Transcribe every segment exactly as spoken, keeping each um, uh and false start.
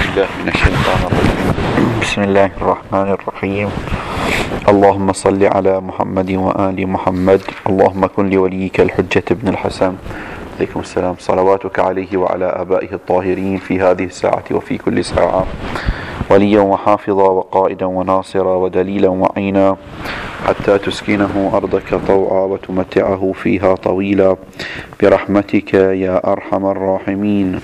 بالله من الشيطان الرجيم. بسم الله الرحمن الرحيم. اللهم صل على محمد وآل محمد. اللهم كن لوليك الحجة ابن الحسن عليكم السلام صلواتك عليه وعلى آبائه الطاهرين في هذه الساعة وفي كل ساعة وليا وحافظا وقائدا وناصرا ودليلا وعينا حتى تسكنه أرضك طوعا وتمتعه فيها طويلا برحمتك يا أرحم الراحمين.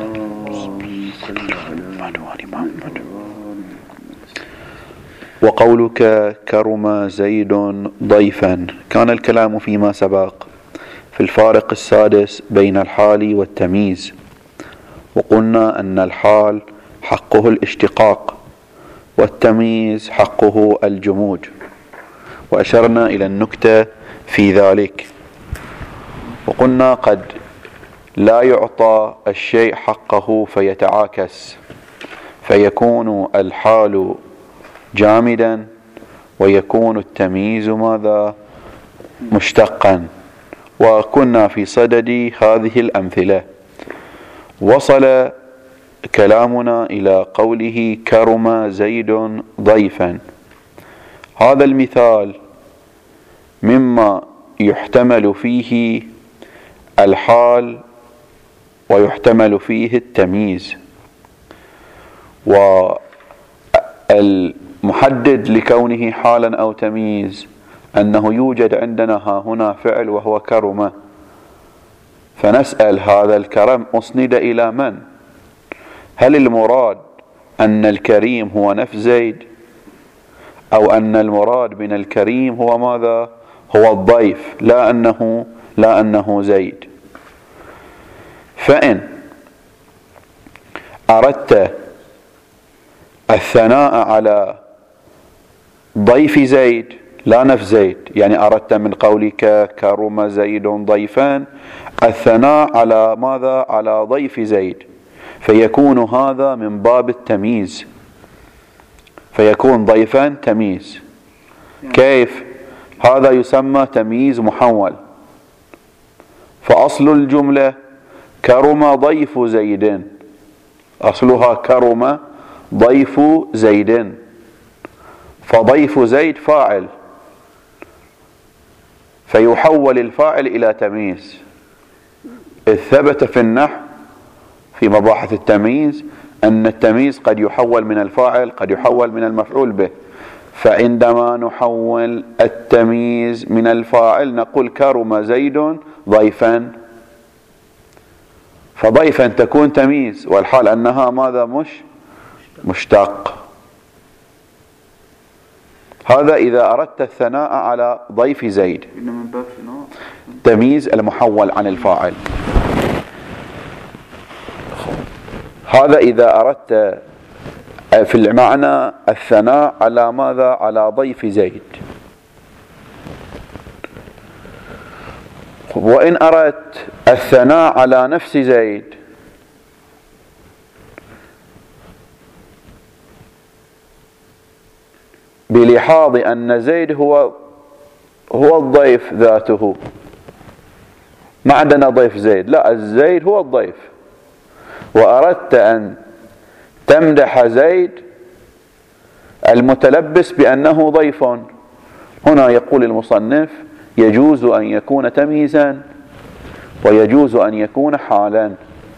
وقولك كرم زيد ضيفا، كان الكلام فيما سبق في الفارق السادس بين الحال والتمييز، وقلنا أن الحال حقه الاشتقاق والتمييز حقه الجمود، وأشرنا إلى النكتة في ذلك، وقلنا قد لا يعطى الشيء حقه فيتعاكس فيكون الحال جامدا ويكون التمييز ماذا؟ مشتقا. وكنا في صدد هذه الأمثلة. وصل كلامنا إلى قوله كرم زيد ضيفا. هذا المثال مما يحتمل فيه الحال ويحتمل فيه التمييز، والمحدد لكونه حالا أو تمييز أنه يوجد عندنا ها هنا فعل وهو كرم، فنسأل هذا الكرم أسند إلى من؟ هل المراد أن الكريم هو نفس زيد، أو أن المراد من الكريم هو ماذا؟ هو الضيف، لا أنه لا أنه زيد. فإن أردت الثناء على ضيف زيد لا نفس زيد، يعني أردت من قولك كرم زيد ضيفان الثناء على ماذا؟ على ضيف زيد، فيكون هذا من باب التمييز، فيكون ضيفان تمييز. كيف؟ هذا يسمى تمييز محول. فأصل الجملة كرم ضيف زيد، أصلها كرم ضيف زيد، فضيف زيد فاعل، فيحول الفاعل إلى تمييز. إذ ثبت في النحو في مباحث التمييز أن التمييز قد يحول من الفاعل قد يحول من المفعول به، فعندما نحول التمييز من الفاعل نقول كرم زيد ضيفا، فضيفا تكون تمييز، والحال أنها ماذا؟ مش مشتق. هذا إذا أردت الثناء على ضيف زيد، تمييز المحول عن الفاعل. هذا إذا أردت في المعنى الثناء على ماذا؟ على ضيف زيد. وإن أردت الثناء على نفس زيد بلحاظ أن زيد هو هو الضيف ذاته، ما عندنا ضيف زيد، لا، الزيد هو الضيف، وأردت أن تمدح زيد المتلبس بأنه ضيف، هنا يقول المصنف يجوز أن يكون تمييزا ويجوز أن يكون حالا.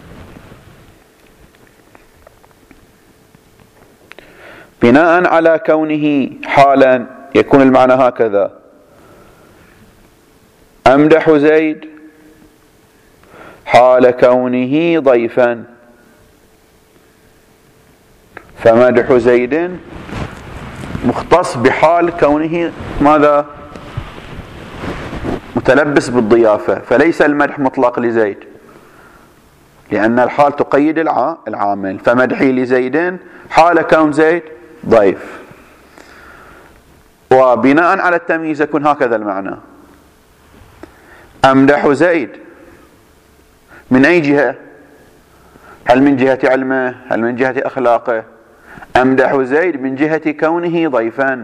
بناء على كونه حالا يكون المعنى هكذا: أمدح زيد حال كونه ضيفا، فمدح زيد مختص بحال كونه ماذا؟ متلبس بالضيافة، فليس المدح مطلق لزيد، لأن الحال تقيد العامل، فمدحي لزيد حال كون زيد ضيف. وبناء على التمييز يكون هكذا المعنى: أمدح زيد من أي جهة؟ هل من جهة علمه؟ هل من جهة أخلاقه؟ أمدح زيد من جهة كونه ضيفا،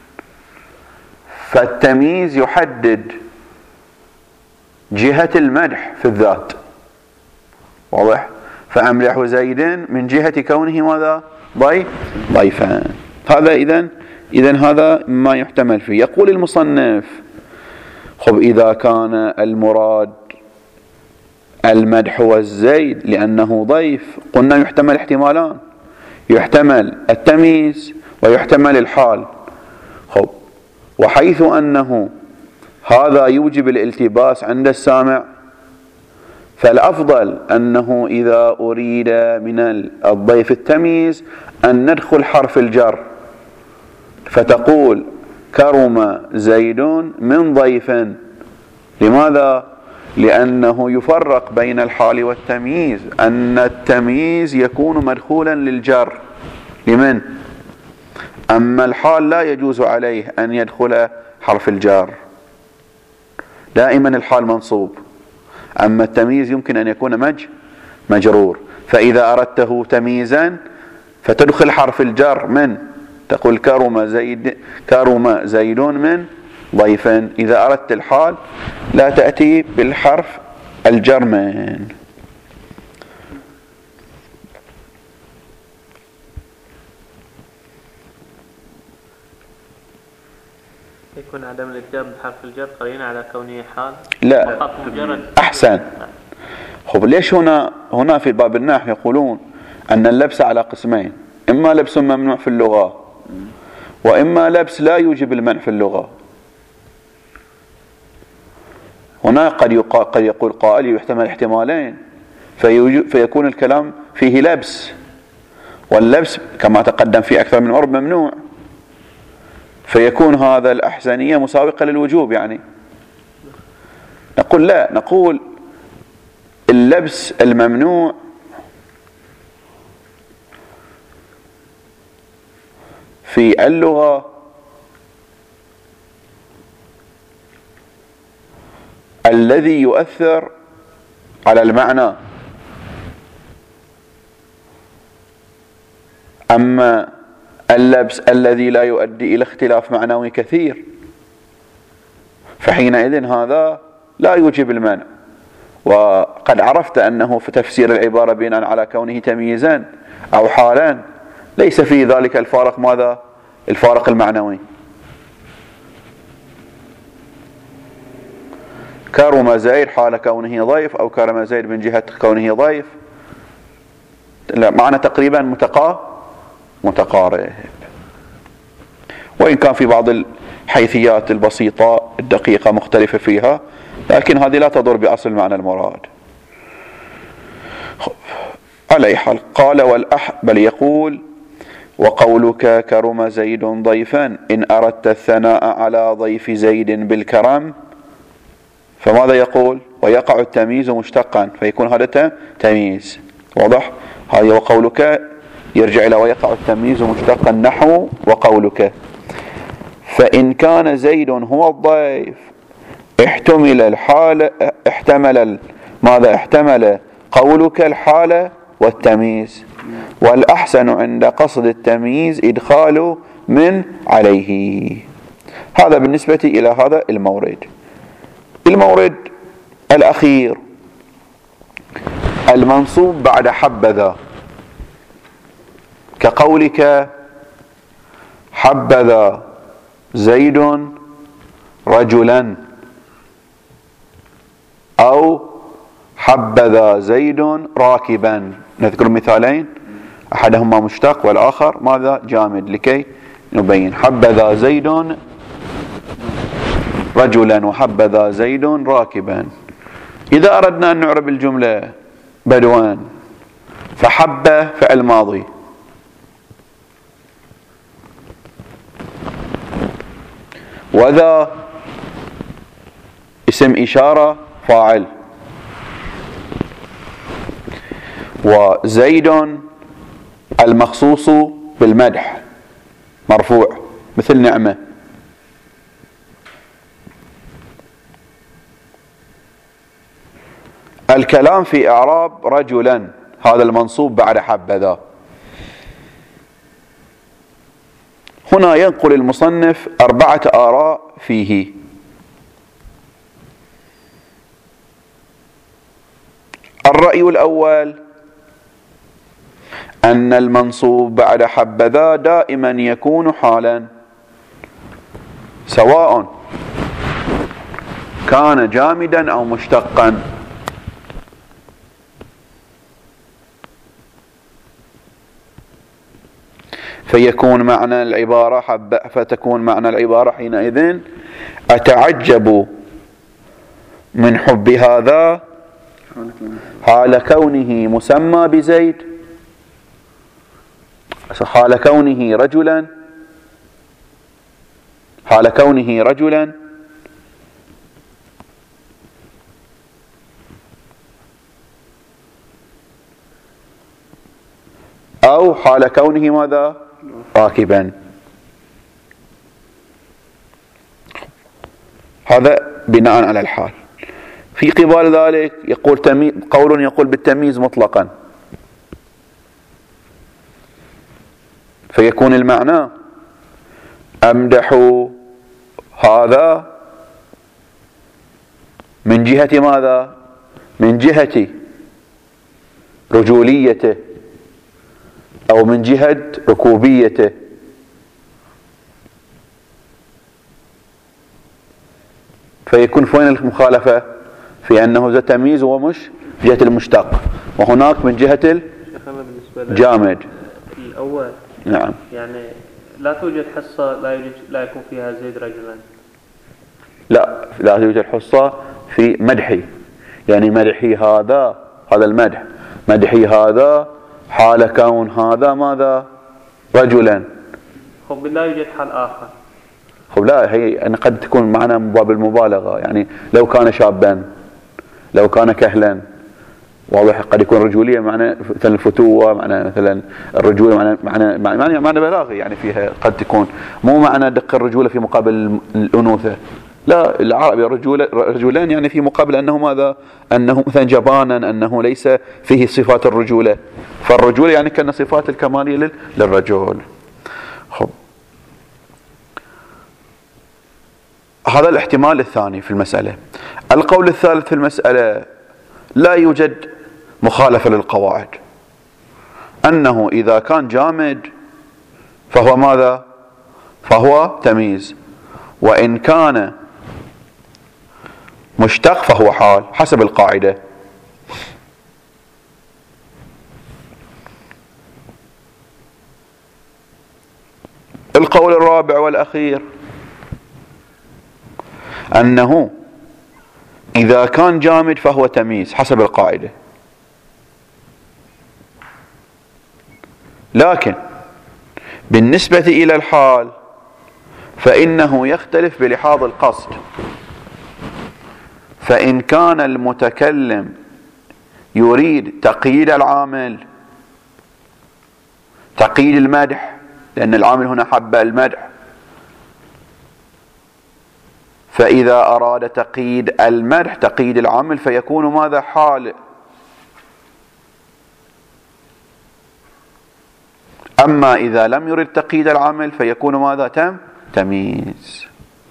فالتمييز يحدد جهة المدح في الذات، واضح؟ فأملح زيد من جهة كونه ماذا؟ ضيف ضيفا. هذا إذن إذن هذا ما يحتمل فيه. يقول المصنف: خب إذا كان المراد المدح والزيد لأنه ضيف، قلنا يحتمل احتمالان، يحتمل التمييز ويحتمل الحال. خب وحيث أنه هذا يوجب الالتباس عند السامع، فالأفضل أنه إذا أريد من الضيف التمييز أن ندخل حرف الجر، فتقول: كرم زيد من ضيف. لماذا؟ لأنه يفرق بين الحال والتمييز، أن التمييز يكون مدخولا للجر لمن؟ أما الحال لا يجوز عليه أن يدخل حرف الجر، دائما الحال منصوب، أما التمييز يمكن أن يكون مج مجرور. فإذا أردته تمييزا فتدخل حرف الجر من، تقول كرم زيد كرم زيد من ضيفا. إذا أردت الحال لا تأتي بالحرف الجر من. يكون عدم الإتيان بحرف الجر قرينة على كونه حال؟ لا، أحسن. خب ليش هنا هنا في باب النحو يقولون أن اللبس على قسمين: إما لبس ممنوع في اللغة، وإما لبس لا يوجب المنع في اللغة. هنا قد قد يقول قائل يحتمل احتمالين، فيكون الكلام فيه لبس، واللبس كما تقدم في أكثر من مرة ممنوع، فيكون هذا الأحسنية مساوقة للوجوب. يعني نقول لا، نقول اللبس الممنوع في اللغة الذي يؤثر على المعنى، أما اللبس الذي لا يؤدي إلى اختلاف معنوي كثير فحينئذ هذا لا يوجب المنع. وقد عرفت أنه في تفسير العبارة بناء على كونه تمييزا أو حالا ليس في ذلك الفارق ماذا؟ الفارق المعنوي. كرم زيد حال كونه ضيف، أو كرم زيد من جهة كونه ضيف، لا، معنى تقريبا متقا متقارب، وإن كان في بعض الحيثيات البسيطة الدقيقة مختلفة فيها، لكن هذه لا تضر بأصل معنى المراد. على أي حال قال والأح بل يقول: وقولك كرم زيد ضيفا إن أردت الثناء على ضيف زيد بالكرم، فماذا يقول؟ ويقع التمييز مشتقا، فيكون هذا تمييز واضح. هذا وقولك يرجع إلى ويقع التمييز مشتقا، نحو وقولك. فإن كان زيد هو الضيف احتمل الحال احتمل ماذا احتمل قولك الحال والتمييز، والأحسن عند قصد التمييز إدخال من عليه. هذا بالنسبة إلى هذا المورد. المورد الأخير المنصوب بعد حبذا، كقولك حبذا زيد رجلا، أو حبذا زيد راكبا. نذكر مثالين، أحدهما مشتق والآخر ماذا؟ جامد، لكي نبين. حبذا زيد رجلا وحبذا زيد راكبا. إذا أردنا أن نعرب الجملة بدوان، فحب فعل ماضي، وذا اسم إشارة فاعل، وزيد المخصوص بالمدح مرفوع مثل نعمة. الكلام في إعراب رجلا، هذا المنصوب بعد حبذا. هنا ينقل المصنف أربعة آراء فيه. الرأي الأول أن المنصوب بعد حبذا دائما يكون حالا سواء كان جامدا أو مشتقا. فيكون معنى العبارة حب فتكون معنى العبارة حينئذ أتعجب من حب هذا حال كونه مسمى بزيد، حال كونه رجلا حال كونه رجلا أو حال كونه ماذا؟ راكبا. هذا بناء على الحال. في قبال ذلك يقول تمي... قول يقول بالتمييز مطلقا، فيكون المعنى أمدح هذا من جهة ماذا؟ من جهة رجوليته أو من جهة ركوبيته. فيكون فين المخالفة؟ في أنه ذا تمييز ومش جهة المشتق، وهناك من جهة الجامد. الأول نعم، يعني لا توجد حصة لا يوجد لا يكون فيها زيد رجلا. لا لا توجد حصة في مدحي، يعني مدحي هذا هذا المدح مدحي هذا حال كون هذا ماذا؟ رجلا. خب لا يوجد حال آخر. خب لا، هي أن قد تكون معنا من باب المبالغة، يعني لو كان شابا، لو كان كهلا، واضح. قد يكون رجولية معنى مثلا الفتوة، معنى مثلا الرجولة، معنى معنى معنى, معنى بلاغي، يعني فيها قد تكون مو معنى دق الرجولة في مقابل الأنوثة. لا، العربي رجولة رجلان يعني في مقابل أنه ماذا؟ أنه مثلا جبانا، أنه ليس فيه صفات الرجولة. فالرجولة يعني كأن صفات الكمالية للرجل. خب، هذا الاحتمال الثاني في المسألة. القول الثالث في المسألة لا يوجد مخالفة للقواعد، أنه إذا كان جامد فهو ماذا؟ فهو تمييز، وإن كان مشتق فهو حال حسب القاعدة. القول الرابع والأخير أنه إذا كان جامد فهو تمييز حسب القاعدة، لكن بالنسبة إلى الحال فإنه يختلف بلحاظ القصد. فإن كان المتكلم يريد تقييد العامل، تقييد المدح، لأن العامل هنا حب المدح، فإذا أراد تقييد المدح تقييد العامل فيكون ماذا؟ حال. أما إذا لم يرد تقييد العامل فيكون ماذا؟ تم تمييز.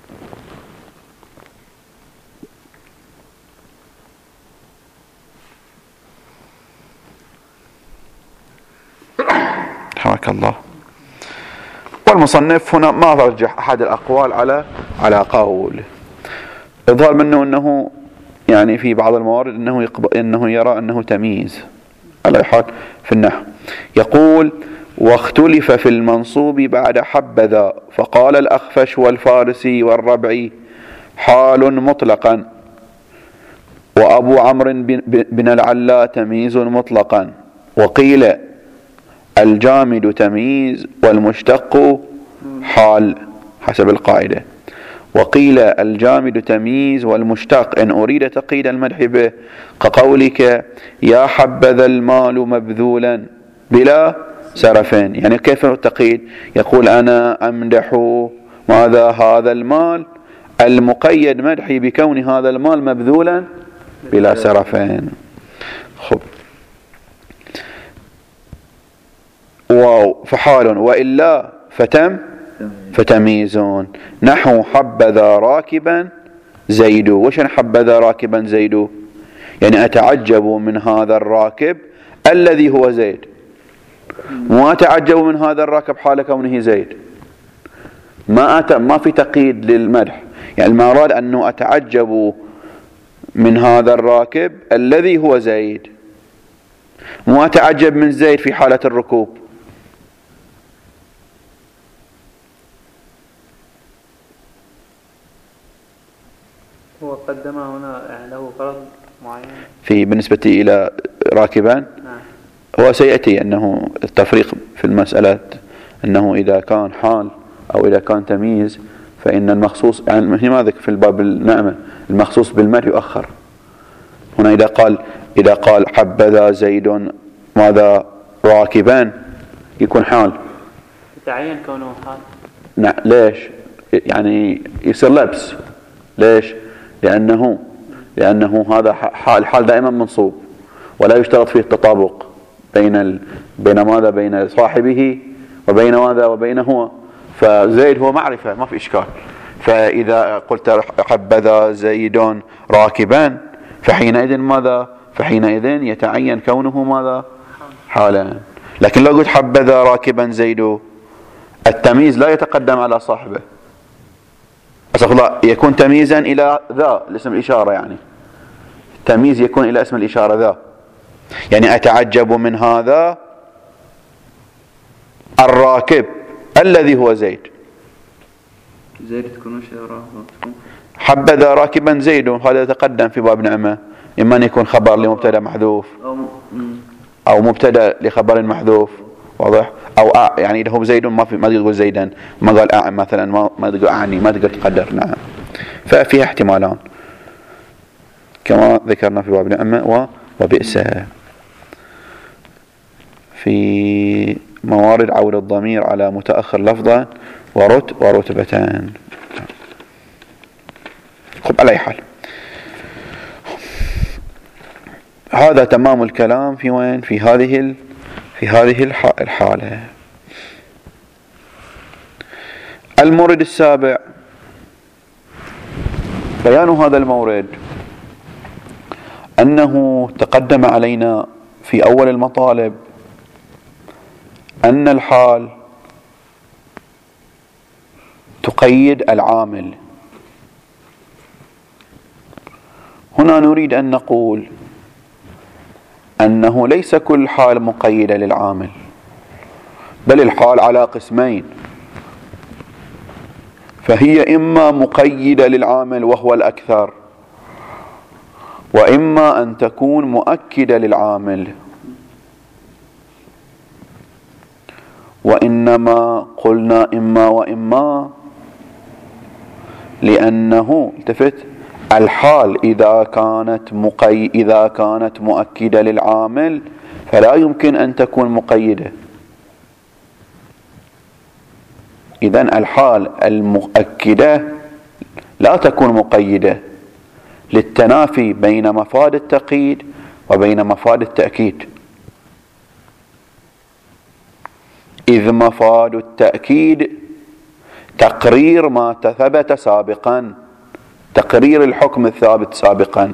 حماك الله. والمصنف هنا ما رجح أحد الأقوال على على قول، يظهر منه أنه يعني في بعض الموارد أنه يقبل أنه يرى أنه تمييز على حال في النحو. يقول: واختلف في المنصوب بعد حبذا، فقال الأخفش والفارسي والربعي حال مطلقا، وأبو عمرو بن العلا تمييز مطلقا، وقيل الجامد تمييز والمشتق حال حسب القاعدة، وقيل الجامد تمييز والمشتق إن أريد تقييد المدح به، كقولك يا حبذا المال مبذولا بلا سرفين. يعني كيف التقييد؟ يقول أنا أمدح ماذا؟ هذا المال المقيد مدحي بكون هذا المال مبذولا بلا سرفين. خب، واو فحال، وإلا فتم فتمييزون. نحو حبذا راكبا زيد. وش حبذا راكبا زيد؟ يعني أتعجب من هذا الراكب الذي هو زيد. ما أتعجب من هذا الراكب حال كونه زيد، ما أت... ما في تقييد للمدح، يعني المراد أنه أتعجب من هذا الراكب الذي هو زيد، مو أتعجب من زيد في حالة الركوب. هو قدم هنا يعني له فرض معين في بالنسبة إلى راكبان. نعم. هو سيأتي أنه التفريق في المسألة أنه إذا كان حال أو إذا كان تمييز فإن المخصوص، يعني لماذا في الباب النعمة المخصوص بالمدح يؤخر. هنا إذا قال إذا قال حبذا زيد ماذا راكبان يكون حال، يتعين كونه حال. نعم. ليش؟ يعني يصير لبس. ليش؟ لأنه لأنه هذا حال الحال دائما منصوب ولا يشترط فيه التطابق بين ال... بين ماذا بين صاحبه وبين ماذا وبين هو. فزيد هو معرفة ما في إشكال. فإذا قلت حبذا زيد راكبان فحينئذ ماذا فحينئذ يتعين كونه ماذا حالا. لكن لو قلت حبذا راكبا زيد التمييز لا يتقدم على صاحبه، يكون تمييزا إلى ذا الاسم الإشارة، يعني التمييز يكون إلى اسم الإشارة ذا، يعني أتعجب من هذا الراكب الذي هو زيد. زيد تكون إشارة حبذا راكبا زيد، هذا يتقدم في باب نعمة، إما أن يكون خبر لمبتدا محذوف أو مبتدا لخبر محذوف، واضح؟ أو أ يعني إذا هو زيد ما في ما تقول زيدا، ما قال أع مثلا، ما ما تقول أعني، ما تقدر تقدر. نعم. ففيها احتمالان كما ذكرنا في باب نعمة وبئس. في موارد عود الضمير على متأخر لفظا ورت ورتبتان. خب على أي حال هذا تمام الكلام في وين في هذه ال... في هذه الحالة. المورد السابع بيان هذا المورد أنه تقدم علينا في أول المطالب أن الحال تقيد العامل. هنا نريد أن نقول أنه ليس كل حال مقيدة للعامل، بل الحال على قسمين، فهي إما مقيدة للعامل وهو الأكثر، وإما أن تكون مؤكدة للعامل. وإنما قلنا إما وإما لأنه التفت الحال إذا كانت مقي إذا كانت مؤكدة للعامل فلا يمكن أن تكون مقيدة. إذن الحال المؤكدة لا تكون مقيدة للتنافي بين مفاد التقييد وبين مفاد التأكيد، إذ مفاد التأكيد تقرير ما ثبت سابقا، تقرير الحكم الثابت سابقا،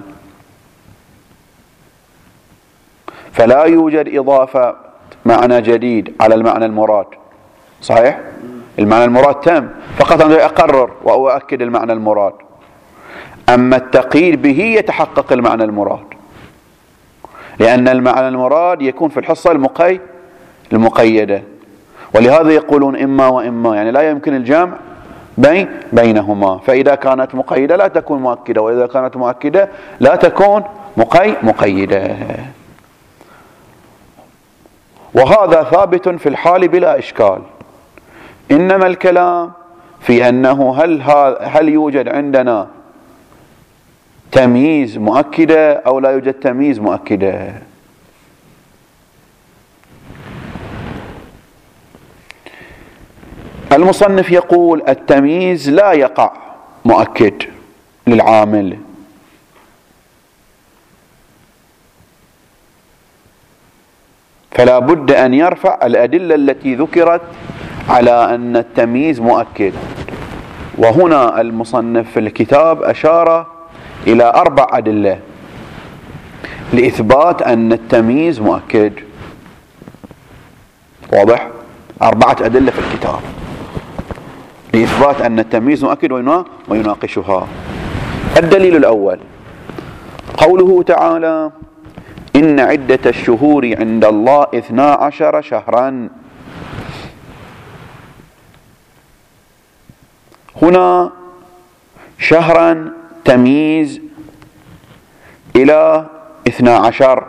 فلا يوجد إضافة معنى جديد على المعنى المراد. صحيح؟ المعنى المراد تم، فقط أنا أقرر وأؤكد المعنى المراد. أما التقييد به يتحقق المعنى المراد، لأن المعنى المراد يكون في الحصة المقي المقيدة، ولهذا يقولون إما وإما، يعني لا يمكن الجمع بين بينهما. فإذا كانت مقيدة لا تكون مؤكدة، وإذا كانت مؤكدة لا تكون مقي مقيدة. وهذا ثابت في الحال بلا إشكال. إنما الكلام في أنه هل هل يوجد عندنا تمييز مؤكدة أو لا يوجد تمييز مؤكدة. المصنف يقول التمييز لا يقع مؤكد للعامل، فلا بد أن يرفع الأدلة التي ذكرت على أن التمييز مؤكد. وهنا المصنف في الكتاب أشار إلى أربع أدلة لإثبات أن التمييز مؤكد. واضح؟ أربعة أدلة في الكتاب لإثبات أن التمييز مؤكد ويناقشها. الدليل الأول قوله تعالى: إن عدة الشهور عند الله اثنا عشر شهرا. هنا شهرا تمييز إلى اثنا عشر،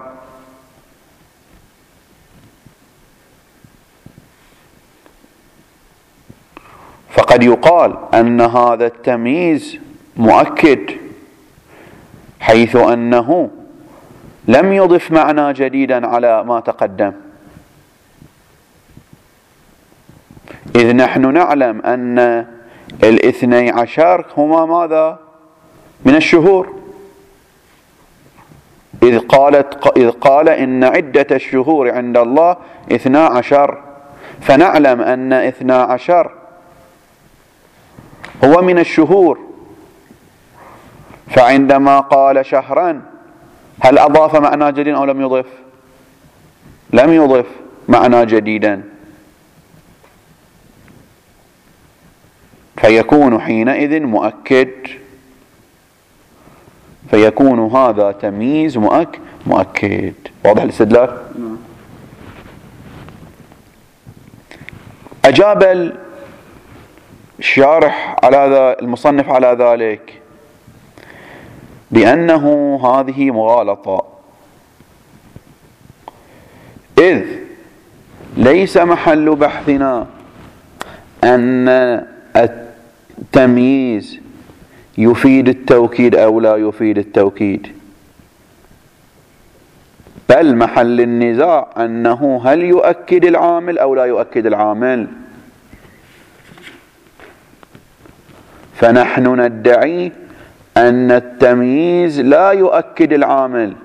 فقد يقال أن هذا التمييز مؤكد، حيث أنه لم يضف معنى جديدا على ما تقدم، إذ نحن نعلم أن الاثني عشر هما ماذا؟ من الشهور، إذ قالت إذ قال إن عدة الشهور عند الله اثنا عشر، فنعلم أن اثنا عشر هو من الشهور. فعندما قال شهرا هل أضاف معنى جديد أو لم يضف؟ لم يضف معنى جديدا، فيكون حينئذ مؤكد، فيكون هذا تمييز مؤك مؤكد. واضح الاستدلال؟ أجاب الشارح على المصنف على ذلك بأنه هذه مغالطة، إذ ليس محل بحثنا أن التمييز يفيد التوكيد أو لا يفيد التوكيد، بل محل النزاع أنه هل يؤكد العامل أو لا يؤكد العامل. فنحن ندعي أن التمييز لا يؤكد العامل،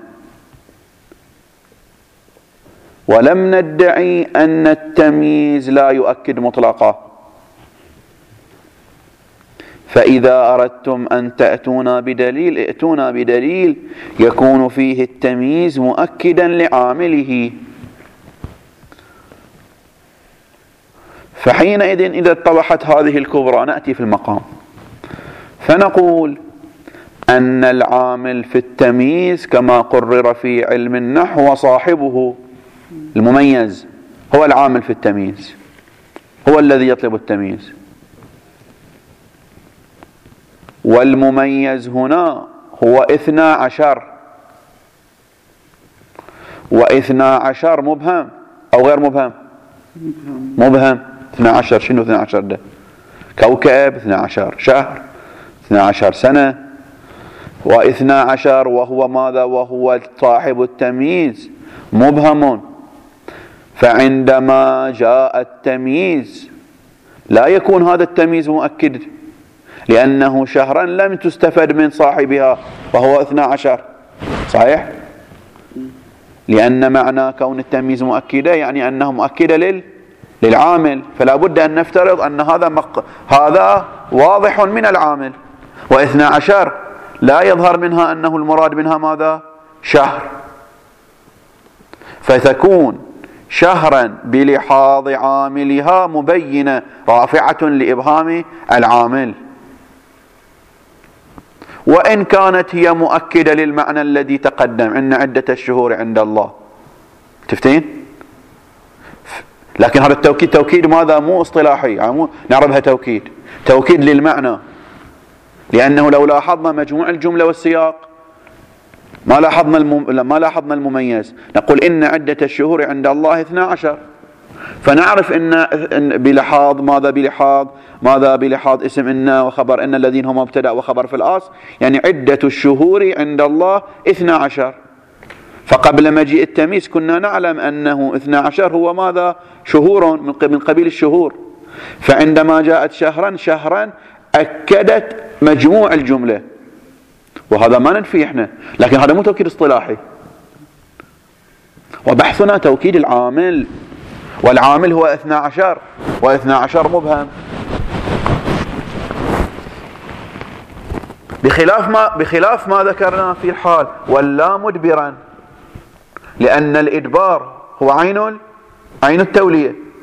ولم ندعي أن التمييز لا يؤكد مطلقا. فإذا أردتم أن تأتونا بدليل ائتونا بدليل يكون فيه التمييز مؤكدا لعامله. فحينئذ إذا اتضحت هذه الكبرى نأتي في المقام فنقول أن العامل في التمييز كما قرر في علم النحو وصاحبه المميز هو العامل في التمييز، هو الذي يطلب التمييز، والمميز هنا هو اثنا عشر، واثنا عشر مبهم أو غير مبهم؟ مبهم. اثنا عشر شنو اثنا عشر ده؟ كوكب، اثنا عشر شهر، اثنا عشر سنة، واثنا عشر وهو ماذا؟ وهو صاحب التمييز مبهم. فعندما جاء التمييز لا يكون هذا التمييز مؤكد، لأنه شهرا لم تستفد من صاحبها وهو اثنا عشر. صحيح؟ لأن معنى كون التمييز مؤكدة يعني أنه مؤكدة لل للعامل، فلا بد أن نفترض أن هذا مق... هذا واضح من العامل، واثنا عشر لا يظهر منها أنه المراد منها ماذا؟ شهر، فتكون شهرا بلحاظ عاملها مبينة رافعة لإبهام العامل، وإن كانت هي مؤكدة للمعنى الذي تقدم إن عدة الشهور عند الله. تفتين؟ لكن هذا التوكيد توكيد ماذا؟ مو اصطلاحي، يعني مو نعرفها توكيد، توكيد للمعنى، لأنه لو لاحظنا مجموع الجملة والسياق ما لاحظنا الم... ما لاحظنا المميز. نقول إن عدة الشهور عند الله اثنا عشر، فنعرف إن... إن بلحاظ ماذا؟ بلحاظ ماذا؟ بلحاظ اسم إن وخبر إن الذين هم مبتدأ وخبر في الأصل، يعني عدة الشهور عند الله اثنا عشر. فقبل مجيء التمييز كنا نعلم أنه اثنا عشر هو ماذا؟ شهور من قبيل الشهور، فعندما جاءت شهرا شهرا أكدت مجموع الجملة، وهذا ما ننفي احنا، لكن هذا مو توكيد اصطلاحي، وبحثنا توكيد العامل، والعامل هو اثنا عشر، واثنا عشر مبهم، بخلاف ما بخلاف ما ذكرنا في الحال ولا مدبرا، لأن الإدبار هو عين عين التولية،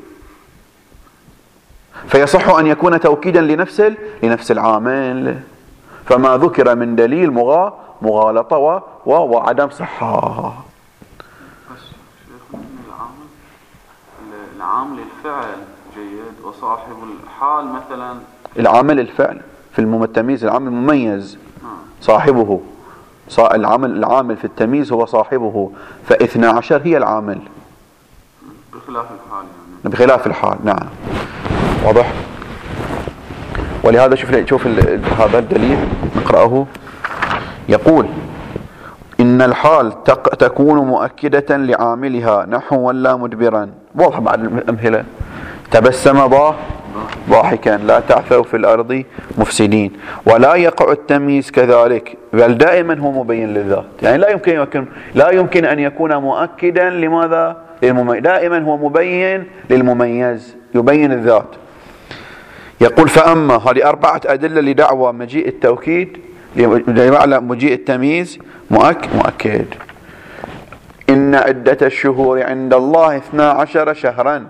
فيصح أن يكون توكيدا لنفس لنفس العامل. فما ذكر من دليل مغا مغالطة و و وعدم صحة. بس شيخ العامل العامل الفعل جيد وصاحب الحال مثلا العامل الفعل في التمييز العامل المميز صاحبه العامل العامل في التمييز هو صاحبه، فاثنى عشر هي العامل بخلاف الحال يعني. بخلاف الحال نعم واضح. ولهذا شوف شوف هذا الدليل نقرأه. يقول إن الحال تكون مؤكدة لعاملها نحو ولا مدبرا. واضح بعد الأمثلة. تبسم ضاح ضاحكا، لا تعثوا في الأرض مفسدين. ولا يقع التمييز كذلك، بل دائما هو مبين للذات. يعني لا يمكن يكون لا يمكن أن يكون مؤكدا لماذا؟ للمميز. دائما هو مبين للمميز، يبين الذات. يقول فأما هذه أربعة أدلة لدعوى مجيء التوكيد لمعنى مجيء التمييز مؤكد مؤكد. إن عدة الشهور عند الله اثنا عشر شهرا.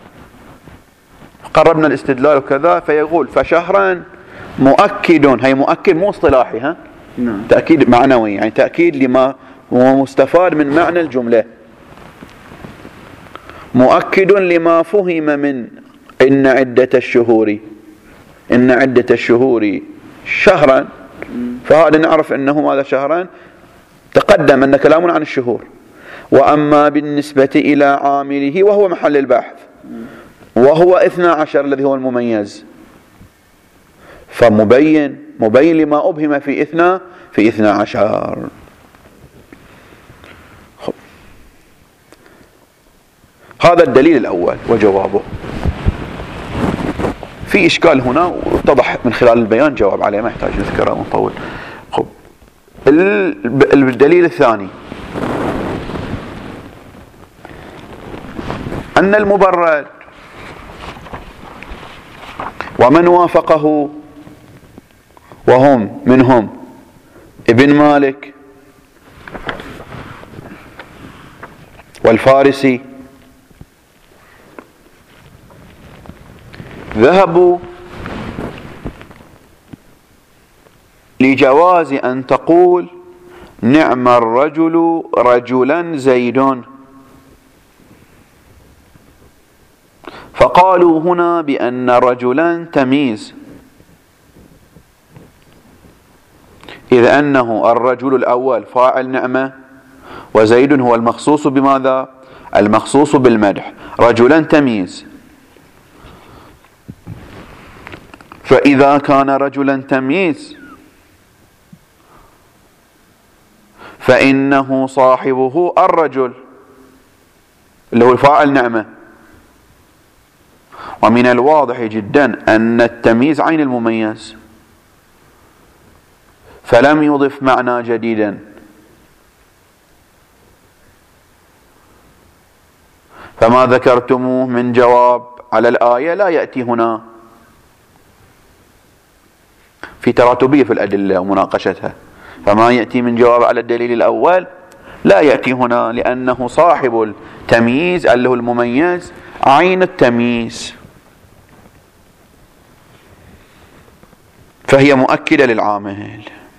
قربنا الاستدلال وكذا، فيقول فشهرا مؤكد. هي مؤكد مو اصطلاحي، ها نعم. تأكيد معنوي، يعني تأكيد لما هو مستفاد من معنى الجملة. مؤكد لما فهم من إن عدة الشهور إن عدة الشهور شهرا، فهذا نعرف أنه ماذا شهرا، تقدم أن كلامنا عن الشهور. وأما بالنسبة إلى عامله وهو محل البحث وهو اثنا عشر الذي هو المميز، فمبين مبين لما أبهم في اثنا في اثنا عشر. هذا الدليل الأول وجوابه. في إشكال هنا واتضح من خلال البيان، جواب عليه ما يحتاج نذكره ونطول. خب الدليل الثاني أن المبرد ومن وافقه وهم منهم ابن مالك والفارسي ذهبوا لجواز أن تقول نعم الرجل رجلا زيد، فقالوا هنا بأن رجلا تمييز، إذ أنه الرجل الأول فاعل نعمة وزيد هو المخصوص بماذا؟ المخصوص بالمدح. رجلا تمييز، فإذا كان رجلا تمييز فإنه صاحبه الرجل اللي هو الفاعل نعمة. ومن الواضح جدا أن التمييز عين المميز، فلم يضف معنى جديدا. فما ذكرتموه من جواب على الآية لا يأتي هنا في تراتبية في الأدلة ومناقشتها. فما يأتي من جواب على الدليل الأول لا يأتي هنا، لأنه صاحب التمييز اللي هو المميز عين التمييز، فهي مؤكدة للعامل.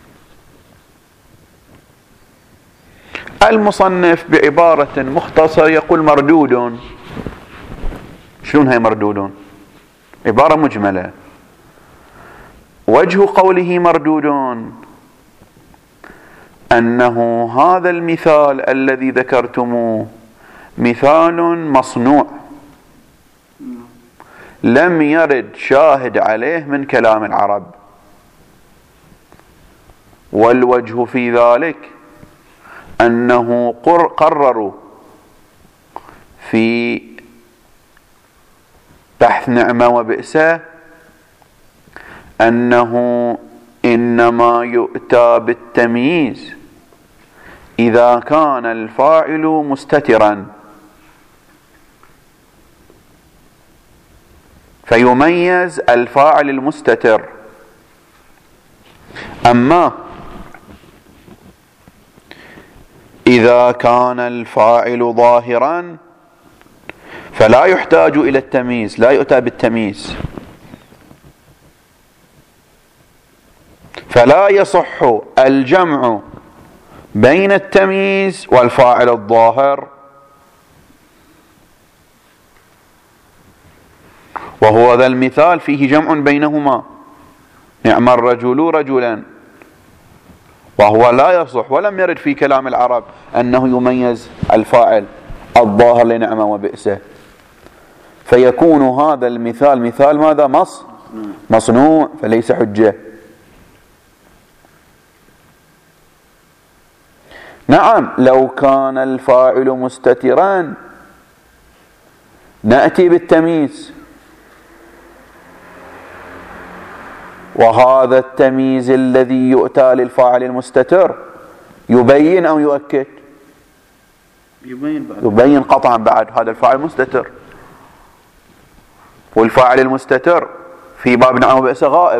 المصنف بعبارة مختصرة يقول مردود. شلون هي مردود؟ عبارة مجملة. وجه قوله مردود أنه هذا المثال الذي ذكرتموه مثال مصنوع لم يرد شاهد عليه من كلام العرب، والوجه في ذلك أنه قرروا في بحث نعمة وبئسة أنه إنما يؤتى بالتمييز إذا كان الفاعل مستترا، فيميز الفاعل المستتر. أما إذا كان الفاعل ظاهرا فلا يحتاج إلى التمييز، لا يؤتى بالتمييز. فلا يصح الجمع بين التمييز والفاعل الظاهر، وهو ذا المثال فيه جمع بينهما، نعم الرجل رجلا، وهو لا يصح ولم يرد في كلام العرب أنه يميز الفاعل الظاهر لنعمة وبئسه، فيكون هذا المثال مثال ماذا؟ مص مصنوع، فليس حجة. نعم لو كان الفاعل مستترا نأتي بالتمييز، وهذا التمييز الذي يؤتى للفاعل المستتر يبين أو يؤكد؟ يبين بعد. يبين قطعا بعد هذا الفاعل مستتر، والفاعل المستتر في باب نعم وبئس غائب،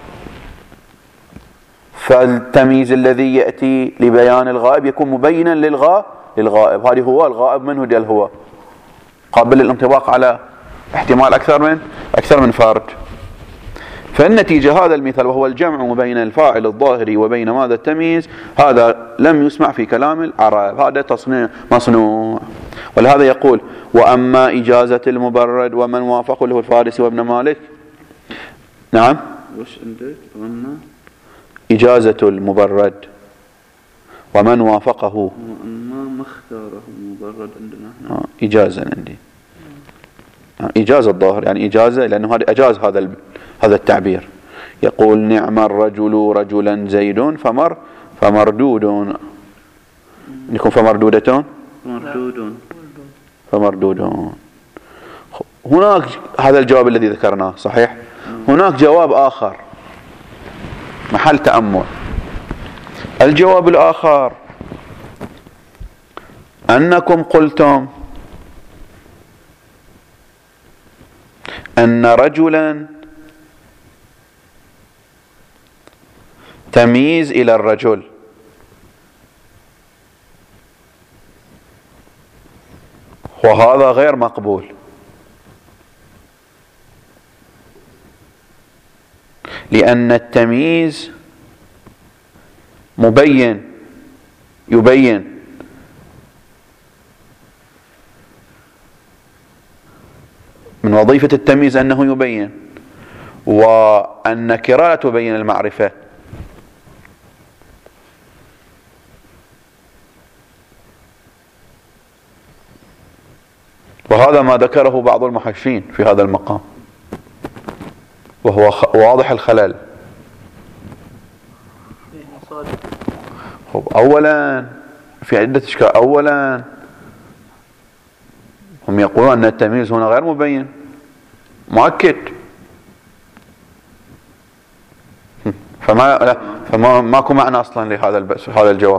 فالتمييز الذي يأتي لبيان الغائب يكون مبينا للغاء للغائب. هذه هو الغائب منه دل هو قابل للانطباق على احتمال أكثر من أكثر من فرد. فالنتيجة هذا المثال وهو الجمع بين الفاعل الظاهري وبين ماذا؟ التمييز، هذا لم يسمع في كلام العرب، هذا تصنيع مصنوع. ولهذا يقول: وأما إجازة المبرد ومن وافقه له الفارسي وابن مالك. نعم وش عندك؟ وأما إجازة المبرد ومن وافقه، وأما ما اختاره المبرد عندنا آه إجازة عندي، آه إجازة الظاهر يعني إجازة، لأنه هذا أجاز هذا هذا التعبير. يقول: نعم الرجل رجلا زيد فمر فمردود، يكون فمردودة مردود فمردود. هناك هذا الجواب الذي ذكرناه صحيح. هناك جواب آخر محل تأمل. الجواب الآخر أنكم قلتم أن رجلا تمييز إلى الرجل، وهذا غير مقبول، لأن التمييز مبين يبين، من وظيفة التمييز أنه يبين، والنكرة لا تبين المعرفة. وهذا ما ذكره بعض المحشين في هذا المقام، وهو واضح الخلل. خب أولا في عدة إشكال. أولا هم يقولون أن التمييز هنا غير مبين مؤكد، فما لا فما ماكو معنى أصلا لهذا البأس هذا الجواب.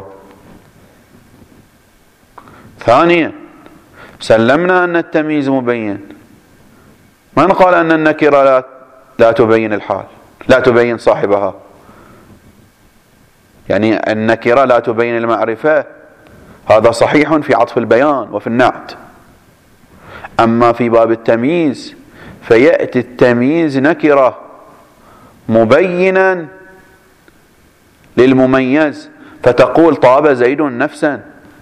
ثانيا سلمنا أن التمييز مبين، من قال أن النكرة لا لا تبين الحال، لا تبين صاحبها؟ يعني النكرة لا تبين المعرفة، هذا صحيح في عطف البيان وفي النعت. أما في باب التمييز فيأتي التمييز نكرة مبينا للمميز، فتقول: طاب زيد نفسا.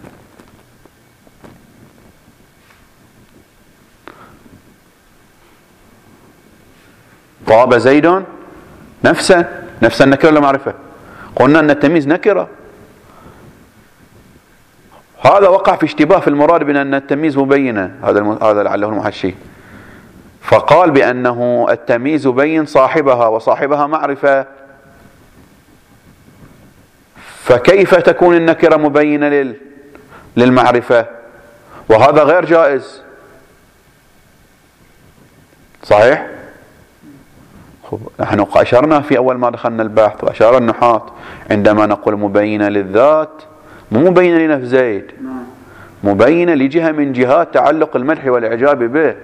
طاب زيد نفسا، نفسا نكرة ولا معرفة؟ قلنا أن التمييز نكرة. هذا وقع في اشتباه في المراد بأن أن التمييز مبينة، هذا هذا لعله المحشي، فقال بأنه التمييز يبين صاحبها وصاحبها معرفة، فكيف تكون النكرة مبينة لل للمعرفة؟ وهذا غير جائز. صحيح؟ نحن أشرنا في أول ما دخلنا البحث، وأشار النحاة عندما نقول مبينة للذات مو مبينة لنفس زيد، مبينة لجهة من جهات تعلق المدح والإعجاب به.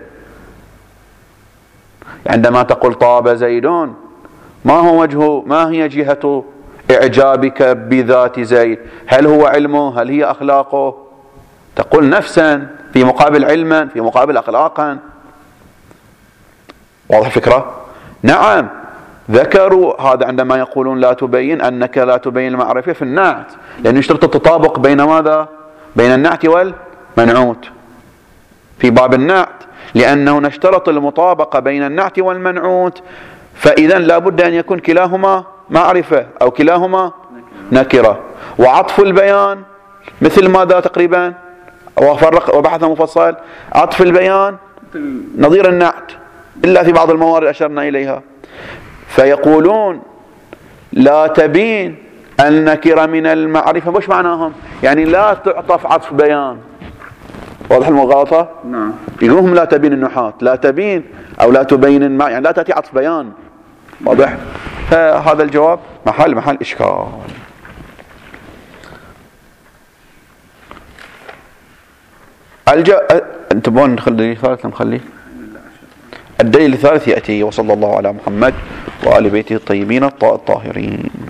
عندما تقول طاب زيدون، ما هو وجهه، ما هي جهة إعجابك بذات زيد؟ هل هو علمه؟ هل هي أخلاقه؟ تقول نفسا في مقابل علما في مقابل أخلاقا. واضح الفكرة؟ نعم ذكروا هذا عندما يقولون لا تبين أنك لا تبين المعرفة في النعت، لأنه يشترط التطابق بين ماذا؟ بين النعت والمنعوت في باب النعت، لأنه نشترط المطابقة بين النعت والمنعوت، فإذا لا بد أن يكون كلاهما معرفة أو كلاهما نكرة. وعطف البيان مثل ماذا تقريبا؟ وفرق وبحث مفصل. عطف البيان نظير النعت إلا في بعض الموارد أشرنا إليها. فيقولون لا تبين النكرة من المعرفة، وش معناهم؟ يعني لا تعطف عطف بيان. واضح المغالطة؟ نعم. يقولون لا تبين النحاة، لا تبين أو لا تبين الماء، يعني لا تأتي عطف بيان. واضح؟ فهذا الجواب محل محل إشكال. الج... انتبهون نخلي ثالث نخليه الدليل الثالث يأتي. وصلى الله على محمد وآل بيته الطيبين الطاهرين.